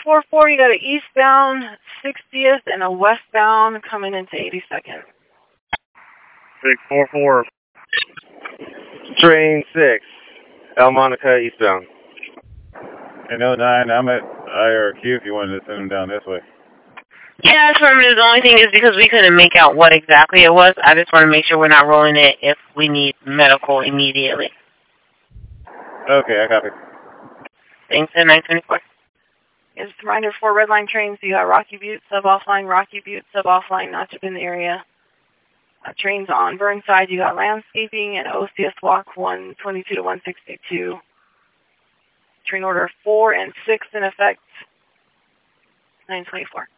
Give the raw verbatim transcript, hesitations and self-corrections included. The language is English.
four four, you got an eastbound sixtieth and a westbound coming into eighty-second. six four four. Train six, El Monica eastbound. And oh nine, I'm at I R Q if you wanted to send them down this way. Yeah, affirmative. The only thing is because we couldn't make out what exactly it was, I just want to make sure we're not rolling it if we need medical immediately. Okay, I copy. Thanks, and nine twenty-four. Just a reminder, four red line trains. You got Rocky Butte, sub-offline, Rocky Butte, sub-offline, not just in the area. Uh, trains on Burnside, you got landscaping and O C S walk one twenty-two to one sixty-two. Train order four and six in effect, nine twenty-four.